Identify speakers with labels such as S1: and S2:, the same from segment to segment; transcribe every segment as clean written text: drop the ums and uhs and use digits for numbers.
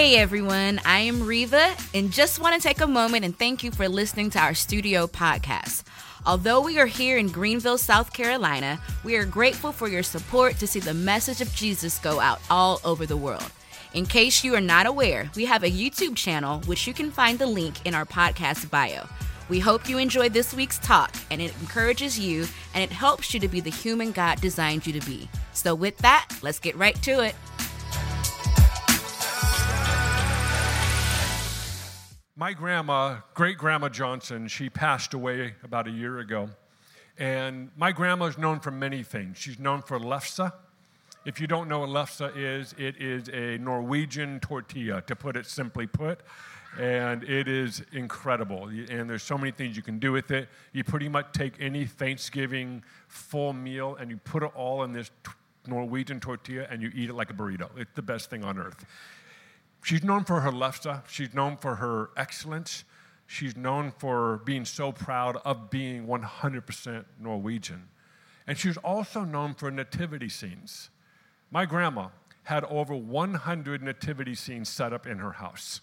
S1: Hey everyone, I am Reva and just want to take a moment and thank you for listening to our studio podcast. Although we are here in Greenville, South Carolina, we are grateful for your support to see the message of Jesus go out all over the world. In case you are not aware, we have a YouTube channel which you can find the link in our podcast bio. We hope you enjoyed this week's talk and it encourages you and it helps you to be the human God designed you to be. So with that, let's get right to it.
S2: My grandma, great-grandma Johnson, she passed away about a year ago. And my grandma is known for many things. She's known for lefse. If you don't know what lefse is, it is a Norwegian tortilla, to put it simply put. And it is incredible. And there's so many things you can do with it. You pretty much take any Thanksgiving full meal and you put it all in this Norwegian tortilla and you eat it like a burrito. It's the best thing on earth. She's known for her lefse. She's known for her excellence. She's known for being so proud of being 100% Norwegian. And she's also known for nativity scenes. My grandma had over 100 nativity scenes set up in her house.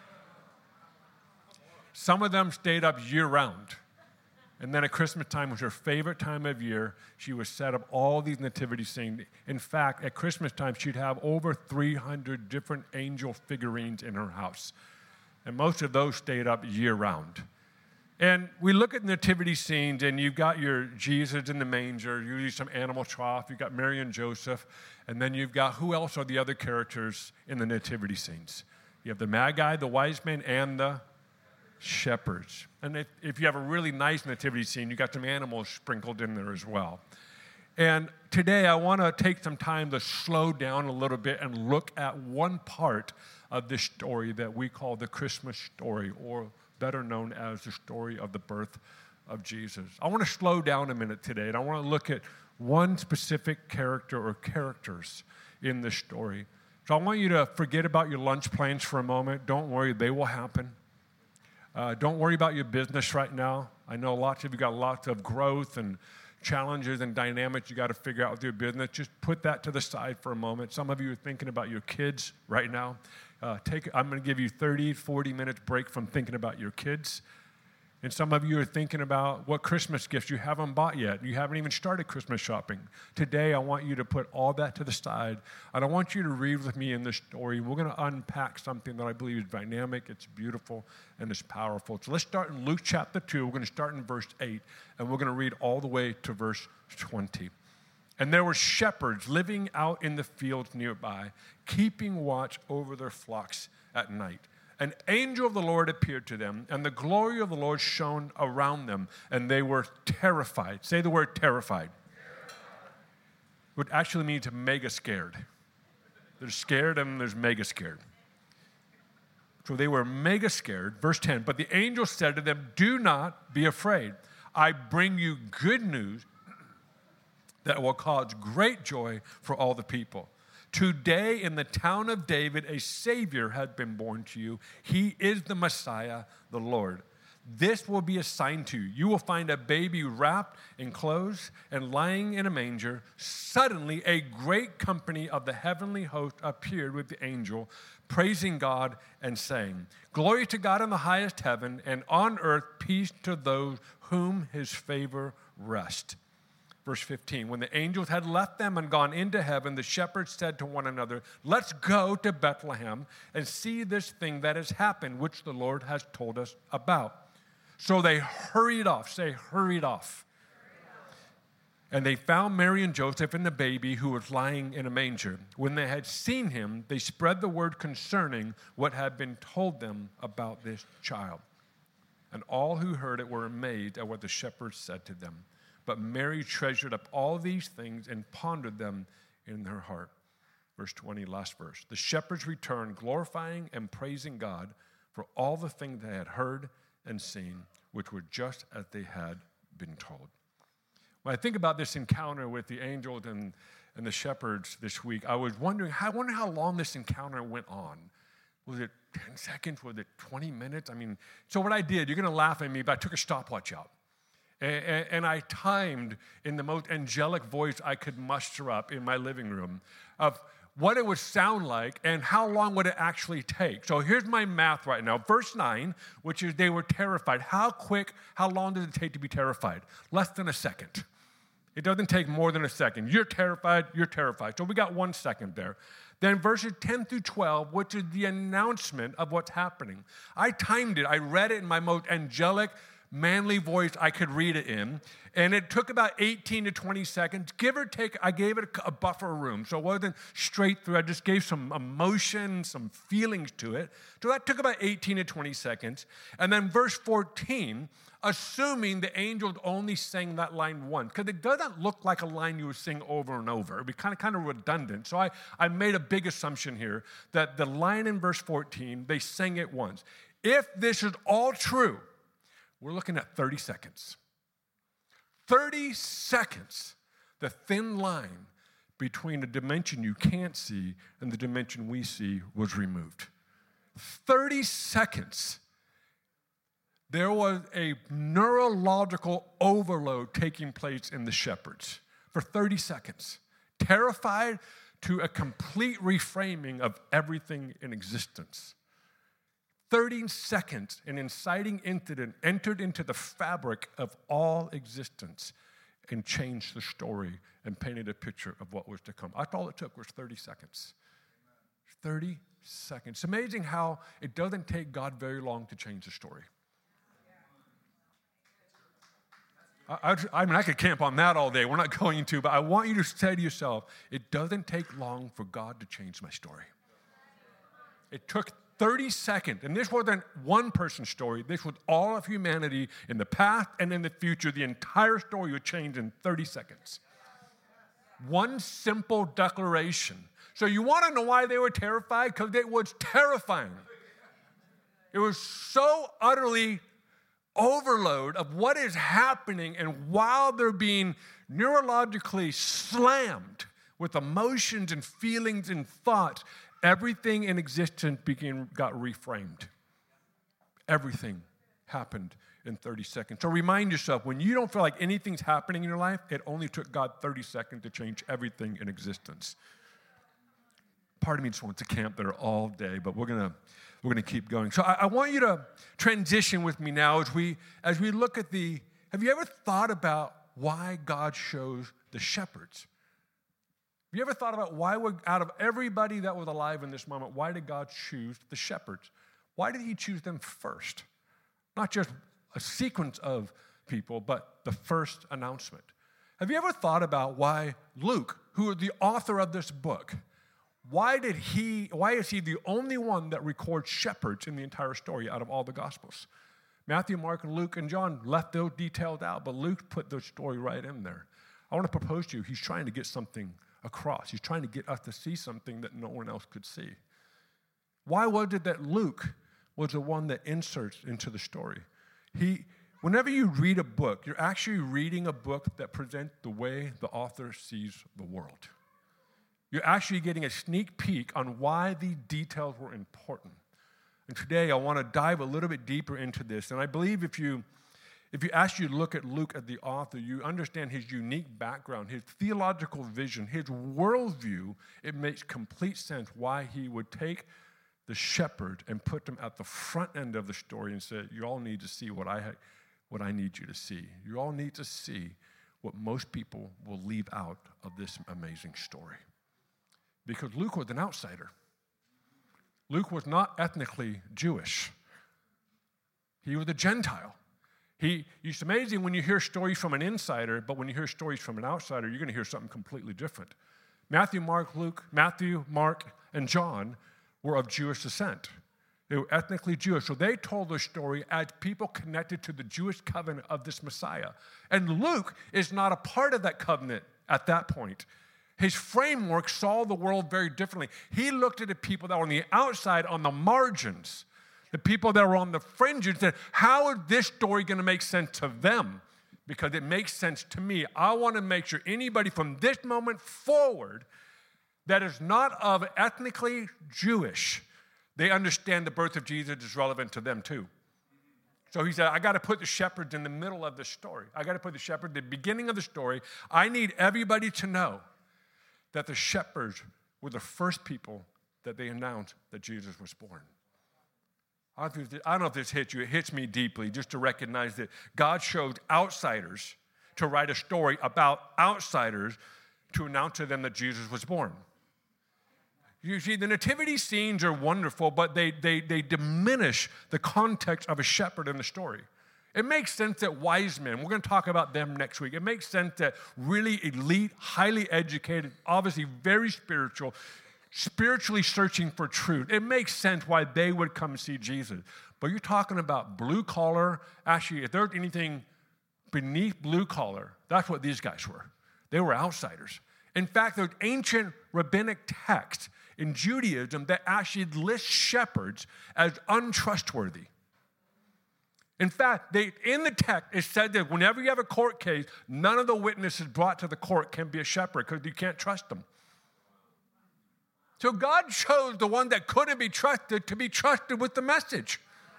S2: Some of them stayed up year-round. And then at Christmas time was her favorite time of year. She would set up all these nativity scenes. In fact, at Christmas time, she'd have over 300 different angel figurines in her house. And most of those stayed up year-round. And we look at nativity scenes, and you've got your Jesus in the manger, usually some animal trough. You've got Mary and Joseph. And then you've got, who else are the other characters in the nativity scenes? You have the Magi, the wise men, and the shepherds. And if you have a really nice nativity scene, you got some animals sprinkled in there as well. And today I want to take some time to slow down a little bit and look at one part of this story that we call the Christmas story, or better known as the story of the birth of Jesus. I want to slow down a minute today, and I want to look at one specific character or characters in this story. So I want you to forget about your lunch plans for a moment. Don't worry, they will happen. Don't worry about your business right now. I know lots of you got lots of growth and challenges and dynamics you got to figure out with your business. Just put that to the side for a moment. Some of you are thinking about your kids right now. I'm going to give you 30, 40 minutes break from thinking about your kids. And some of you are thinking about what Christmas gifts you haven't bought yet. You haven't even started Christmas shopping. Today, I want you to put all that to the side, and I want you to read with me in this story. We're going to unpack something that I believe is dynamic, it's beautiful, and it's powerful. So let's start in Luke chapter 2. We're going to start in verse 8, and we're going to read all the way to verse 20. And there were shepherds living out in the fields nearby, keeping watch over their flocks at night. An angel of the Lord appeared to them, and the glory of the Lord shone around them, and they were terrified. Say the word terrified. Which actually means mega scared. There's scared and there's mega scared. So they were mega scared. Verse 10, but the angel said to them, do not be afraid. I bring you good news that will cause great joy for all the people. Today in the town of David, a Savior has been born to you. He is the Messiah, the Lord. This will be a sign to you. You will find a baby wrapped in clothes and lying in a manger. Suddenly, a great company of the heavenly host appeared with the angel, praising God and saying, glory to God in the highest heaven, and on earth peace to those whom his favor rests. Verse 15, when the angels had left them and gone into heaven, the shepherds said to one another, let's go to Bethlehem and see this thing that has happened, which the Lord has told us about. So they hurried off. Say, hurried off. And they found Mary and Joseph and the baby who was lying in a manger. When they had seen him, they spread the word concerning what had been told them about this child. And all who heard it were amazed at what the shepherds said to them. But Mary treasured up all these things and pondered them in her heart. Verse 20, last verse. The shepherds returned, glorifying and praising God for all the things they had heard and seen, which were just as they had been told. When I think about this encounter with the angels and the shepherds this week, I was wondering, I wonder how long this encounter went on. Was it 10 seconds? Was it 20 minutes? So what I did, you're going to laugh at me, but I took a stopwatch out. And I timed in the most angelic voice I could muster up in my living room of what it would sound like, and how long would it actually take. So here's my math right now. Verse 9, which is they were terrified. How long did it take to be terrified? Less than a second. It doesn't take more than a second. You're terrified, you're terrified. So we got 1 second there. Then verses 10 through 12, which is the announcement of what's happening. I timed it. I read it in my most angelic, manly voice I could read it in. And it took about 18 to 20 seconds. Give or take, I gave it a buffer room. So it wasn't straight through. I just gave some emotion, some feelings to it. So that took about 18 to 20 seconds. And then verse 14, assuming the angels only sang that line once, because it doesn't look like a line you would sing over and over. It'd be kind of redundant. So I made a big assumption here that the line in verse 14, they sang it once. If this is all true, we're looking at 30 seconds. 30 seconds, the thin line between the dimension you can't see and the dimension we see was removed. 30 seconds. There was a neurological overload taking place in the shepherds for 30 seconds. Terrified to a complete reframing of everything in existence. 30 seconds, an inciting incident entered into the fabric of all existence and changed the story and painted a picture of what was to come. That's all it took was 30 seconds. 30 seconds. It's amazing how it doesn't take God very long to change the story. I could camp on that all day. We're not going to, but I want you to say to yourself, it doesn't take long for God to change my story. It took 30 seconds, and this wasn't one person's story. This was all of humanity in the past and in the future. The entire story would change in 30 seconds. One simple declaration. So you want to know why they were terrified? Because it was terrifying. It was so utterly overload of what is happening, and while they're being neurologically slammed with emotions and feelings and thoughts, everything in existence got reframed. Everything happened in 30 seconds. So remind yourself, when you don't feel like anything's happening in your life, it only took God 30 seconds to change everything in existence. Part of me just wants to camp there all day, but we're gonna keep going. So I want you to transition with me now as we look at have you ever thought about why God chose the shepherds? Have you ever thought about why out of everybody that was alive in this moment, why did God choose the shepherds? Why did he choose them first? Not just a sequence of people, but the first announcement. Have you ever thought about why Luke, who is the author of this book, why is he the only one that records shepherds in the entire story out of all the Gospels? Matthew, Mark, and Luke, and John left those details out, but Luke put the story right in there. I want to propose to you, he's trying to get something across. He's trying to get us to see something that no one else could see. Why was it that Luke was the one that inserts into the story? Whenever you read a book, you're actually reading a book that presents the way the author sees the world. You're actually getting a sneak peek on why the details were important. And today I want to dive a little bit deeper into this. And I believe if you actually look at Luke as the author, you understand his unique background, his theological vision, his worldview. It makes complete sense why he would take the shepherd and put them at the front end of the story and say, you all need to see what I need you to see. You all need to see what most people will leave out of this amazing story. Because Luke was an outsider. Luke was not ethnically Jewish. He was a Gentile. It's amazing when you hear stories from an insider, but when you hear stories from an outsider, you're going to hear something completely different. Matthew, Mark, and John were of Jewish descent. They were ethnically Jewish. So they told their story as people connected to the Jewish covenant of this Messiah. And Luke is not a part of that covenant at that point. His framework saw the world very differently. He looked at the people that were on the outside, on the margins, the people that were on the fringes, and said, how is this story going to make sense to them? Because it makes sense to me. I want to make sure anybody from this moment forward that is not of ethnically Jewish, they understand the birth of Jesus is relevant to them too. So he said, I got to put the shepherds in the middle of the story. I got to put the shepherd at the beginning of the story. I need everybody to know that the shepherds were the first people that they announced that Jesus was born. I don't know if this hits you. It hits me deeply just to recognize that God chose outsiders to write a story about outsiders to announce to them that Jesus was born. You see, the nativity scenes are wonderful, but they diminish the context of a shepherd in the story. It makes sense that wise men, we're going to talk about them next week. It makes sense that really elite, highly educated, obviously very spiritual, spiritually searching for truth. It makes sense why they would come see Jesus. But you're talking about blue collar. Actually, if there's anything beneath blue collar, that's what these guys were. They were outsiders. In fact, there's ancient rabbinic texts in Judaism that actually list shepherds as untrustworthy. In fact, in the text, it said that whenever you have a court case, none of the witnesses brought to the court can be a shepherd because you can't trust them. So God chose the one that couldn't be trusted to be trusted with the message.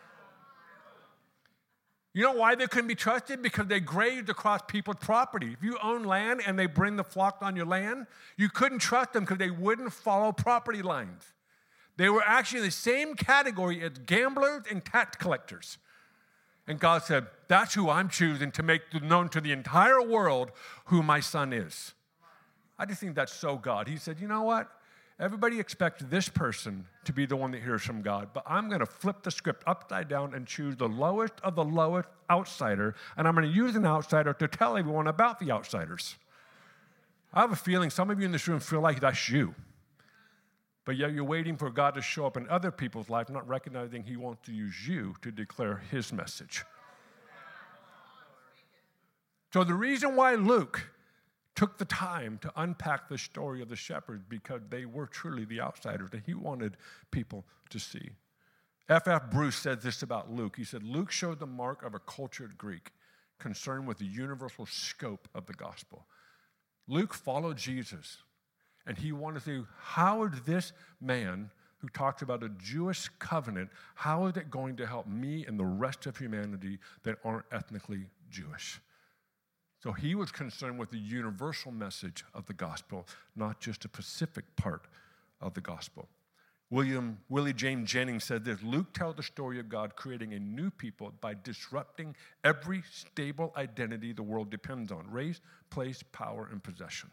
S2: You know why they couldn't be trusted? Because they grazed across people's property. If you own land and they bring the flock on your land, you couldn't trust them because they wouldn't follow property lines. They were actually in the same category as gamblers and tax collectors. And God said, that's who I'm choosing to make known to the entire world who my son is. I just think that's so God. He said, you know what? Everybody expects this person to be the one that hears from God, but I'm going to flip the script upside down and choose the lowest of the lowest outsider, and I'm going to use an outsider to tell everyone about the outsiders. I have a feeling some of you in this room feel like that's you, but yet you're waiting for God to show up in other people's life, not recognizing he wants to use you to declare his message. So the reason why Luke took the time to unpack the story of the shepherds because they were truly the outsiders that he wanted people to see. F.F. Bruce said this about Luke. He said, Luke showed the mark of a cultured Greek concerned with the universal scope of the gospel. Luke followed Jesus, and he wanted to, how is this man who talks about a Jewish covenant, how is it going to help me and the rest of humanity that aren't ethnically Jewish? So he was concerned with the universal message of the gospel, not just a specific part of the gospel. Willie James Jennings said this, Luke tells the story of God creating a new people by disrupting every stable identity the world depends on, race, place, power, and possession.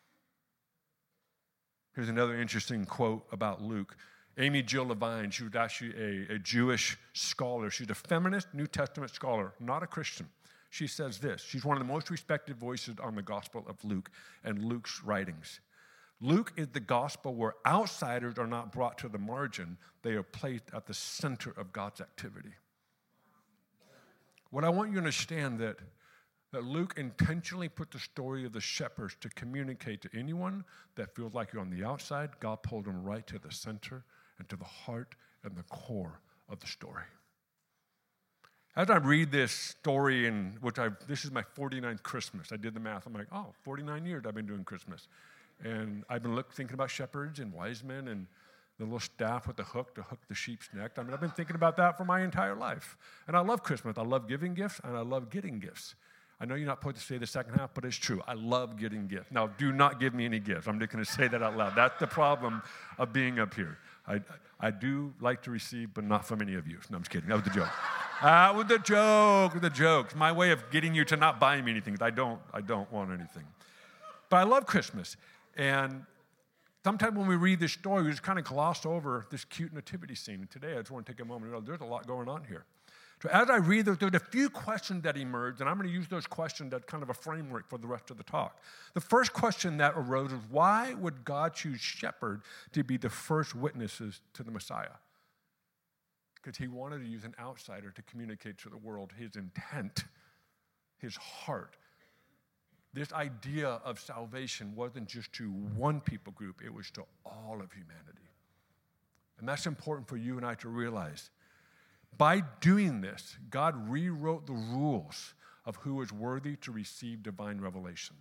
S2: Here's another interesting quote about Luke. Amy Jill Levine, she was actually a Jewish scholar. She's a feminist New Testament scholar, not a Christian. She says this. She's one of the most respected voices on the Gospel of Luke and Luke's writings. Luke is the gospel where outsiders are not brought to the margin. They are placed at the center of God's activity. What I want you to understand that Luke intentionally put the story of the shepherds to communicate to anyone that feels like you're on the outside. God pulled them right to the center and to the heart and the core of the story. As I read this story, this is my 49th Christmas. I did the math. I'm like, 49 years I've been doing Christmas. And I've been thinking about shepherds and wise men and the little staff with the hook to hook the sheep's neck. I've been thinking about that for my entire life. And I love Christmas. I love giving gifts, and I love getting gifts. I know you're not supposed to say the second half, but it's true. I love getting gifts. Now, do not give me any gifts. I'm just going to say that out loud. That's the problem of being up here. I do like to receive, but not from any of you. No, I'm just kidding. That was the joke. That was the joke. The joke. It's my way of getting you to not buy me anything. I don't want anything. But I love Christmas. And sometimes when we read this story, we just kind of gloss over this cute nativity scene. And today, I just want to take a moment and go, there's a lot going on here. So as I read, there's a few questions that emerged, and I'm going to use those questions as kind of a framework for the rest of the talk. The first question that arose is, why would God choose shepherds to be the first witnesses to the Messiah? Because he wanted to use an outsider to communicate to the world his intent, his heart. This idea of salvation wasn't just to one people group, it was to all of humanity. And that's important for you and I to realize. By doing this, God rewrote the rules of who is worthy to receive divine revelation.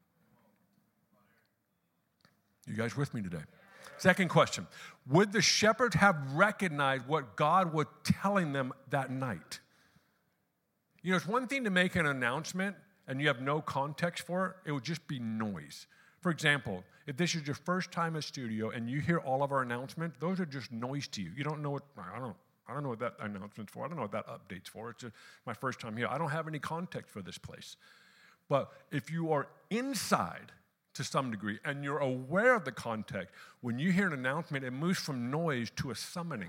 S2: You guys with me today? Second question, would the shepherds have recognized what God was telling them that night? It's one thing to make an announcement and you have no context for it. It would just be noise. For example, if this is your first time at studio and you hear all of our announcements, those are just noise to you. You don't know what, I don't know what that announcement's for. I don't know what that update's for. It's just my first time here. I don't have any context for this place. But if you are inside to some degree and you're aware of the context, when you hear an announcement, it moves from noise to a summoning.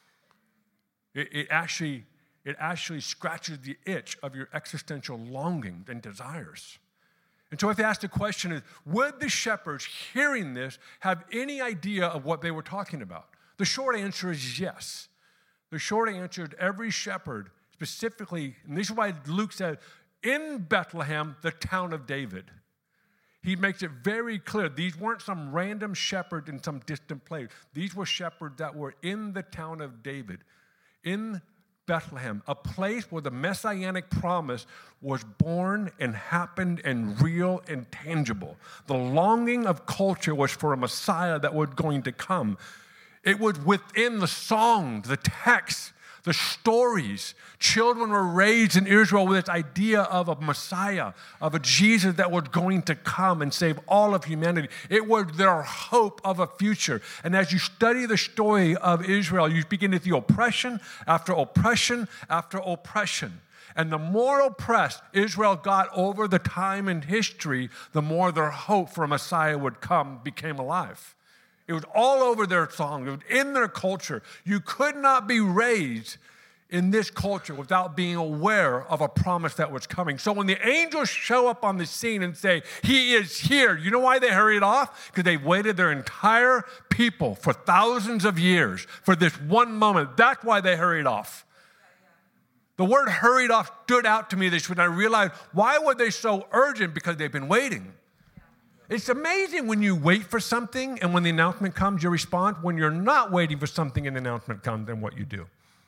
S2: It actually scratches the itch of your existential longings and desires. And so I have to ask the question is, would the shepherds hearing this have any idea of what they were talking about? The short answer is yes. The short answer is every shepherd, specifically, and this is why Luke said, in Bethlehem, the town of David. He makes it very clear. These weren't some random shepherd in some distant place. These were shepherds that were in the town of David, in Bethlehem, a place where the messianic promise was born and happened and real and tangible. The longing of culture was for a Messiah that was going to come. It was within the songs, the texts, the stories. Children were raised in Israel with this idea of a Messiah, of a Jesus that was going to come and save all of humanity. It was their hope of a future. And as you study the story of Israel, you begin to see oppression after oppression after oppression. And the more oppressed Israel got over the time in history, the more their hope for a Messiah would come became alive. It was all over their song. It was in their culture. You could not be raised in this culture without being aware of a promise that was coming. So when the angels show up on the scene and say, he is here, you know why they hurried off? Because they waited their entire people for thousands of years for this one moment. That's why they hurried off. The word hurried off stood out to me this when I realized, why were they so urgent? Because they've been waiting. It's amazing when you wait for something and when the announcement comes, you respond. When you're not waiting for something and the announcement comes, then what you do.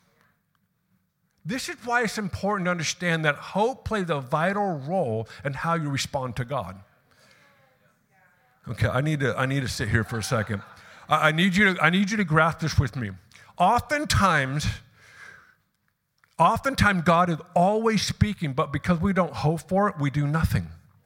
S2: This is why it's important to understand that hope plays a vital role in how you respond to God. Okay, I need to sit here for a second. I need you to grasp this with me. Oftentimes, God is always speaking, but because we don't hope for it, we do nothing.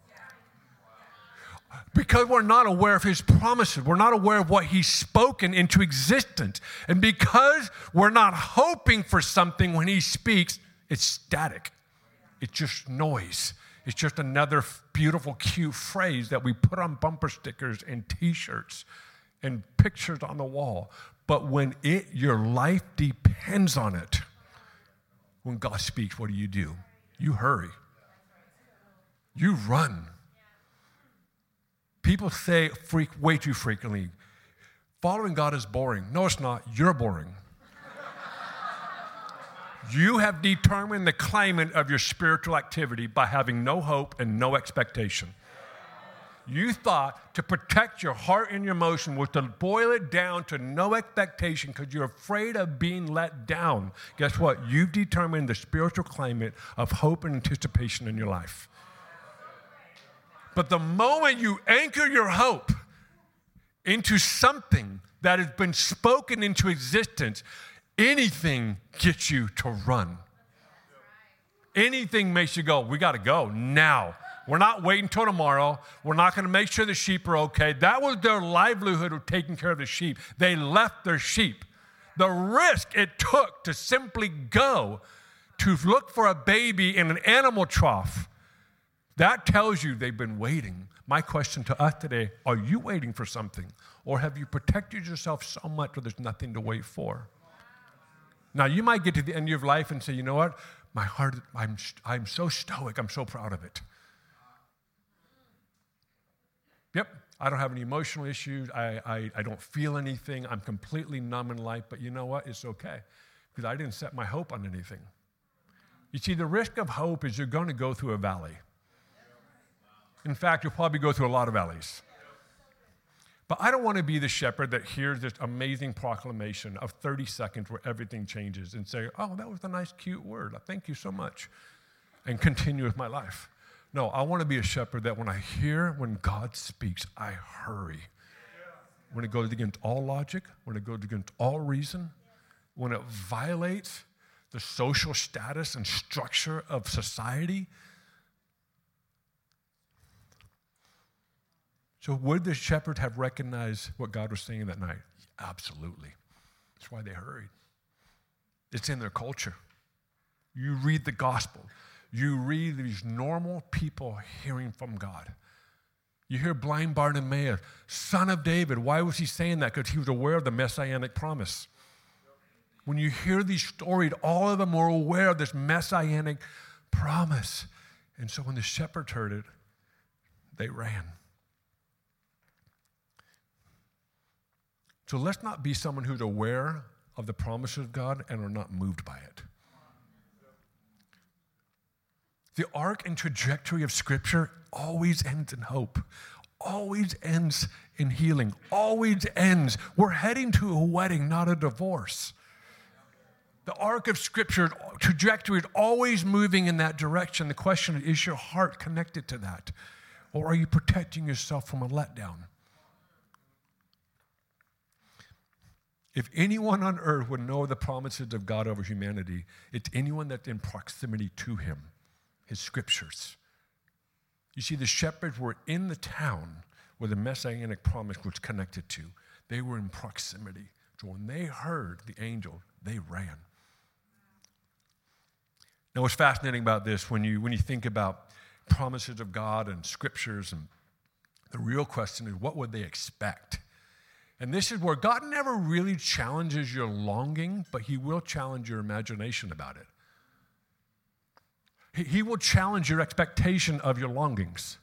S2: Because we're not aware of his promises. We're not aware of what he's spoken into existence. And because we're not hoping for something when he speaks, it's static. It's just noise. It's just another beautiful, cute phrase that we put on bumper stickers and T-shirts and pictures on the wall. But when your life depends on it, when God speaks, what do? You hurry. You run. People say way too frequently, following God is boring. No, it's not. You're boring. You have determined the climate of your spiritual activity by having no hope and no expectation. You thought to protect your heart and your emotion was to boil it down to no expectation because you're afraid of being let down. Guess what? You've determined the spiritual climate of hope and anticipation in your life. But the moment you anchor your hope into something that has been spoken into existence, anything gets you to run. Anything makes you go, we got to go now. We're not waiting till tomorrow. We're not going to make sure the sheep are okay. That was their livelihood of taking care of the sheep. They left their sheep. The risk it took to simply go to look for a baby in an animal trough, that tells you they've been waiting. My question to us today, are you waiting for something? Or have you protected yourself so much that there's nothing to wait for? Now, you might get to the end of your life and say, you know what? My heart, I'm so stoic. I'm so proud of it. Yep, I don't have any emotional issues. I don't feel anything. I'm completely numb in life. But you know what? It's okay because I didn't set my hope on anything. You see, the risk of hope is you're going to go through a valley. In fact, you'll probably go through a lot of valleys. But I don't want to be the shepherd that hears this amazing proclamation of 30 seconds where everything changes and say, oh, that was a nice, cute word. Thank you so much. And continue with my life. No, I want to be a shepherd that when God speaks, I hurry. When it goes against all logic, when it goes against all reason, when it violates the social status and structure of society. So would the shepherds have recognized what God was saying that night? Absolutely. That's why they hurried. It's in their culture. You read the gospel. You read these normal people hearing from God. You hear blind Bartimaeus, son of David. Why was he saying that? Because he was aware of the messianic promise. When you hear these stories, all of them were aware of this messianic promise. And so when the shepherds heard it, they ran. So let's not be someone who's aware of the promises of God and are not moved by it. The arc and trajectory of Scripture always ends in hope, always ends in healing, always ends. We're heading to a wedding, not a divorce. The arc of Scripture trajectory is always moving in that direction. The question is your heart connected to that? Or are you protecting yourself from a letdown? If anyone on earth would know the promises of God over humanity, it's anyone that's in proximity to him, his Scriptures. You see, the shepherds were in the town where the messianic promise was connected to. They were in proximity. So when they heard the angel, they ran. Now, what's fascinating about this, when you think about promises of God and Scriptures, and the real question is, what would they expect? And this is where God never really challenges your longing, but he will challenge your imagination about it. He will challenge your expectation of your longings.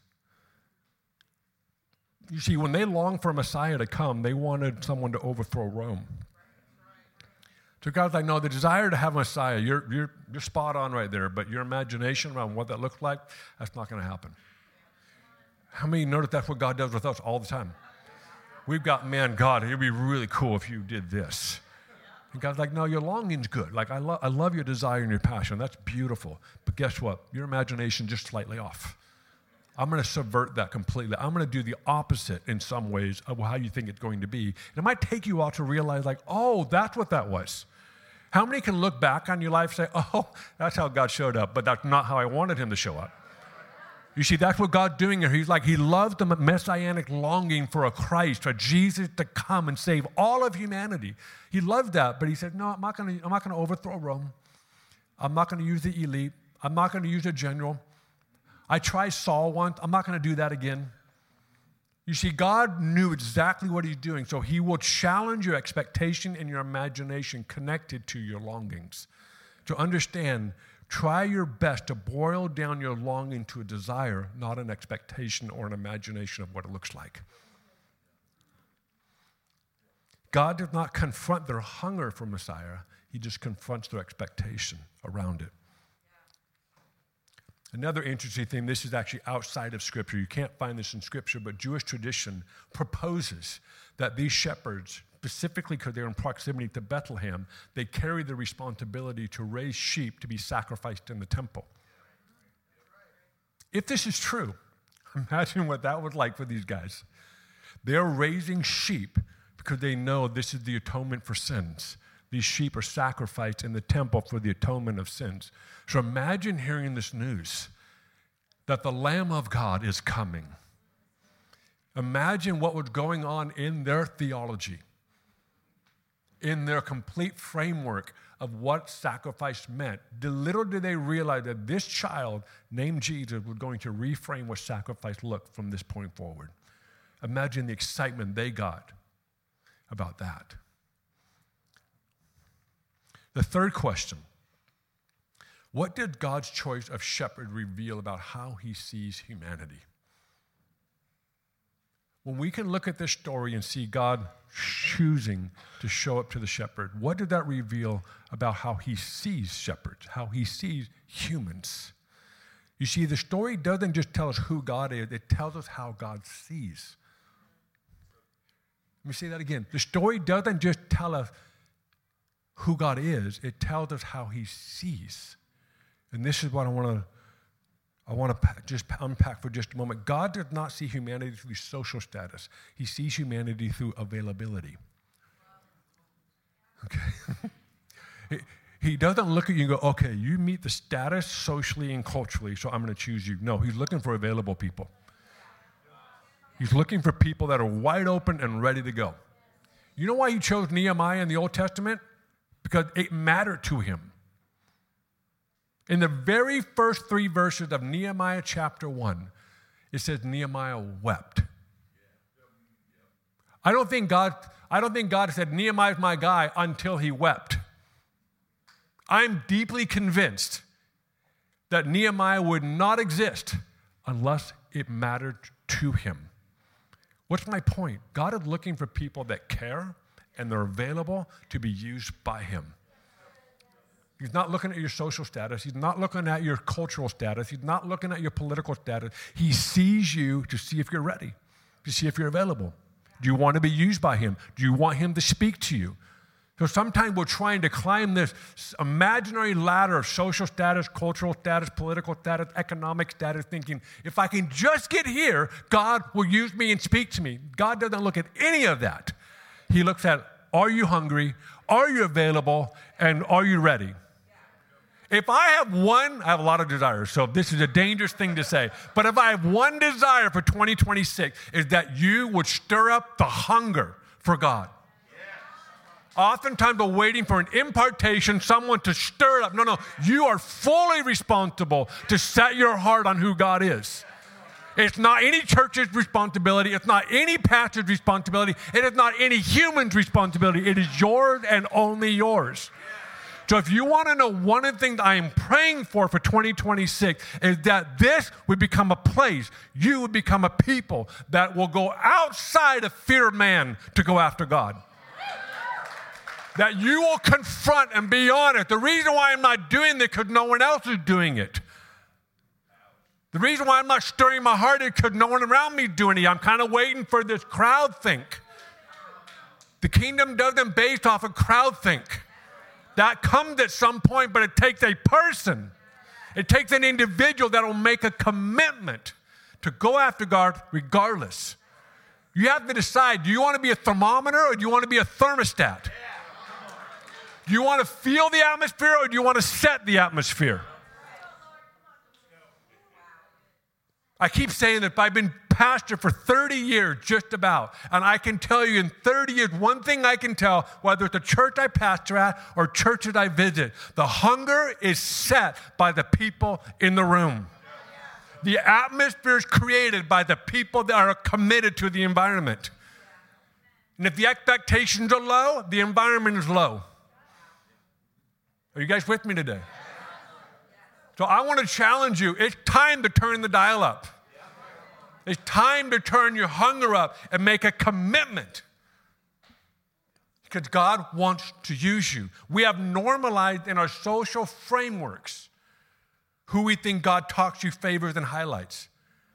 S2: You see, when they longed for a Messiah to come, they wanted someone to overthrow Rome. So God's like, no, the desire to have a Messiah, you're spot on right there, but your imagination around what that looks like, that's not going to happen. How many know that that's what God does with us all the time? We've got, man, God, it'd be really cool if you did this. And God's like, no, your longing's good. Like, I love your desire and your passion. That's beautiful. But guess what? Your imagination's just slightly off. I'm going to subvert that completely. I'm going to do the opposite in some ways of how you think it's going to be. And it might take you a while to realize, like, oh, that's what that was. How many can look back on your life and say, oh, that's how God showed up, but that's not how I wanted him to show up? You see, that's what God's doing here. He's like, he loves the messianic longing for a Christ, for Jesus to come and save all of humanity. He loved that, but he said, no, I'm not going to overthrow Rome. I'm not going to use the elite. I'm not going to use a general. I tried Saul once. I'm not going to do that again. You see, God knew exactly what he's doing, so he will challenge your expectation and your imagination connected to your longings. To understand, try your best to boil down your longing to a desire, not an expectation or an imagination of what it looks like. God does not confront their hunger for Messiah. He just confronts their expectation around it. Another interesting thing, this is actually outside of Scripture. You can't find this in Scripture, but Jewish tradition proposes that these shepherds, specifically because they're in proximity to Bethlehem, they carry the responsibility to raise sheep to be sacrificed in the temple. If this is true, imagine what that was like for these guys. They're raising sheep because they know this is the atonement for sins. These sheep are sacrificed in the temple for the atonement of sins. So imagine hearing this news that the Lamb of God is coming. Imagine what was going on in their theology, in their complete framework of what sacrifice meant. Little did they realize that this child named Jesus was going to reframe what sacrifice looked from this point forward. Imagine the excitement they got about that. The third question, what did God's choice of shepherd reveal about how he sees humanity? When we can look at this story and see God choosing to show up to the shepherd, what did that reveal about how he sees shepherds, how he sees humans? You see, the story doesn't just tell us who God is, it tells us how God sees. Let me say that again. The story doesn't just tell us who God is, it tells us how he sees. And this is what I want to just unpack for just a moment. God does not see humanity through social status. He sees humanity through availability. Okay? He doesn't look at you and go, okay, you meet the status socially and culturally, so I'm going to choose you. No, he's looking for available people. He's looking for people that are wide open and ready to go. You know why he chose Nehemiah in the Old Testament? Because it mattered to him. In the very first 3 verses of Nehemiah chapter 1, it says Nehemiah wept. I don't think God said, Nehemiah's my guy until he wept. I'm deeply convinced that Nehemiah would not exist unless it mattered to him. What's my point? God is looking for people that care and they're available to be used by him. He's not looking at your social status. He's not looking at your cultural status. He's not looking at your political status. He sees you to see if you're ready, to see if you're available. Do you want to be used by him? Do you want him to speak to you? So sometimes we're trying to climb this imaginary ladder of social status, cultural status, political status, economic status, thinking, if I can just get here, God will use me and speak to me. God doesn't look at any of that. He looks at, are you hungry? Are you available? And are you ready? If I have I have a lot of desires, so this is a dangerous thing to say, but if I have one desire for 2026, is that you would stir up the hunger for God. Oftentimes we're waiting for an impartation, someone to stir it up. No, you are fully responsible to set your heart on who God is. It's not any church's responsibility. It's not any pastor's responsibility. It is not any human's responsibility. It is yours and only yours. So if you want to know one of the things I am praying for 2026 is that this would become a place, you would become a people that will go outside of fear of man to go after God. That you will confront and be honest. The reason why I'm not doing this is because no one else is doing it. The reason why I'm not stirring my heart is because no one around me is doing it. I'm kind of waiting for this crowd think. The kingdom doesn't based off of crowd think. That comes at some point, but it takes a person. It takes an individual that will make a commitment to go after God regardless. You have to decide, do you want to be a thermometer or do you want to be a thermostat? Do you want to feel the atmosphere or do you want to set the atmosphere? I keep saying that I've been pastor for 30 years, just about. And I can tell you in 30 years, one thing I can tell, whether it's a church I pastor at or churches I visit, the hunger is set by the people in the room. The atmosphere is created by the people that are committed to the environment. And if the expectations are low, the environment is low. Are you guys with me today? So I want to challenge you. It's time to turn the dial up. It's time to turn your hunger up and make a commitment. Because God wants to use you. We have normalized in our social frameworks who we think God talks to, favors, and highlights.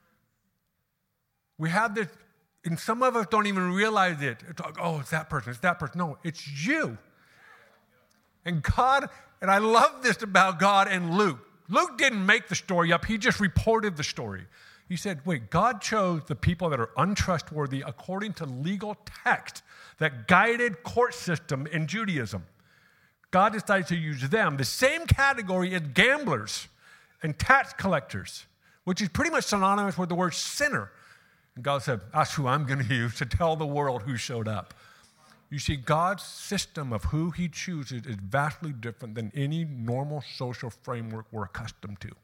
S2: We have this, and some of us don't even realize it. It's like, oh, it's that person, it's that person. No, it's you. And God, and I love this about God and Luke. Luke didn't make the story up. He just reported the story. He said, wait, God chose the people that are untrustworthy according to legal text that guided court system in Judaism. God decided to use them, the same category as gamblers and tax collectors, which is pretty much synonymous with the word sinner. And God said, that's who I'm going to use to tell the world who showed up. You see, God's system of who he chooses is vastly different than any normal social framework we're accustomed to.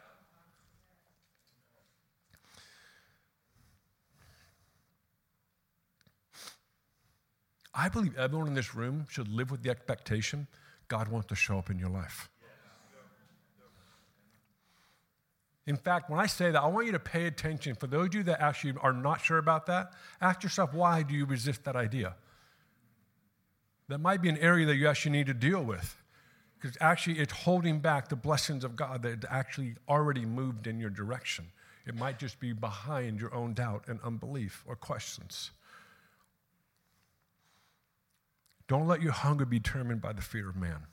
S2: I believe everyone in this room should live with the expectation God wants to show up in your life. In fact, when I say that, I want you to pay attention. For those of you that actually are not sure about that, ask yourself, why do you resist that idea? That might be an area that you actually need to deal with. Because actually it's holding back the blessings of God that actually already moved in your direction. It might just be behind your own doubt and unbelief or questions. Don't let your hunger be determined by the fear of man.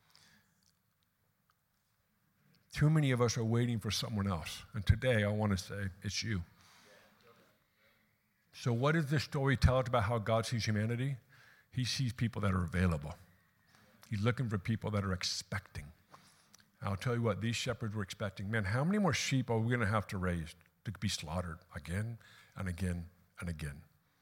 S2: Too many of us are waiting for someone else. And today I want to say it's you. So what does this story tell us about how God sees humanity? He sees people that are available. He's looking for people that are expecting. I'll tell you what, these shepherds were expecting. Man, how many more sheep are we going to have to raise to be slaughtered again and again and again.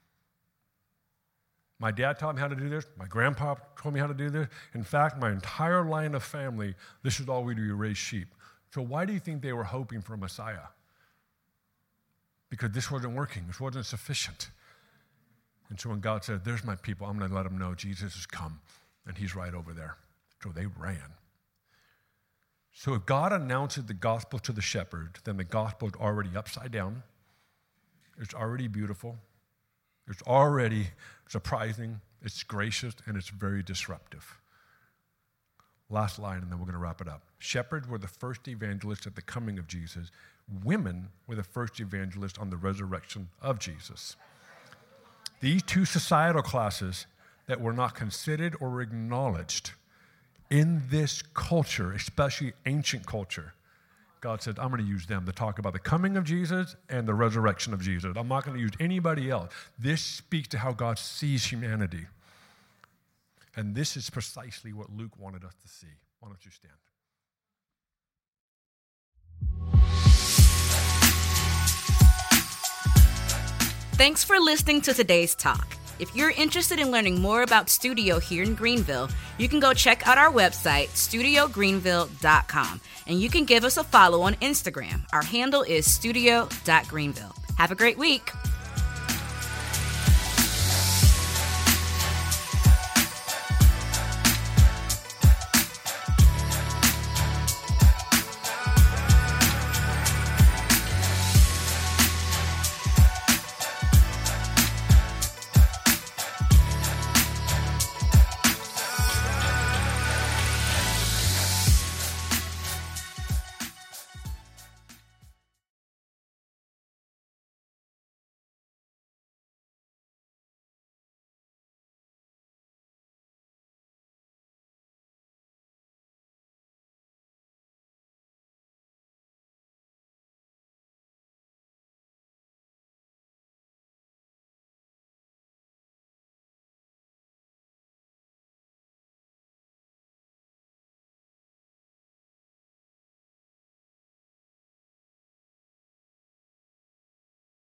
S2: My dad taught me how to do this. My grandpa told me how to do this. In fact, my entire line of family, this is all we do, we raise sheep. So why do you think they were hoping for a Messiah? Because this wasn't working. This wasn't sufficient. And so when God said, there's my people, I'm going to let them know Jesus has come, and he's right over there. So they ran. So if God announces the gospel to the shepherd, then the gospel is already upside down. It's already beautiful. It's already surprising. It's gracious, and it's very disruptive. Last line, and then we're going to wrap it up. Shepherds were the first evangelists at the coming of Jesus. Women were the first evangelists on the resurrection of Jesus. These two societal classes that were not considered or acknowledged in this culture, especially ancient culture, God said, I'm going to use them to talk about the coming of Jesus and the resurrection of Jesus. I'm not going to use anybody else. This speaks to how God sees humanity. And this is precisely what Luke wanted us to see. Why don't you stand?
S1: Thanks for listening to today's talk. If you're interested in learning more about Studio here in Greenville, you can go check out our website, studiogreenville.com, and you can give us a follow on Instagram. Our handle is studio.greenville. Have a great week.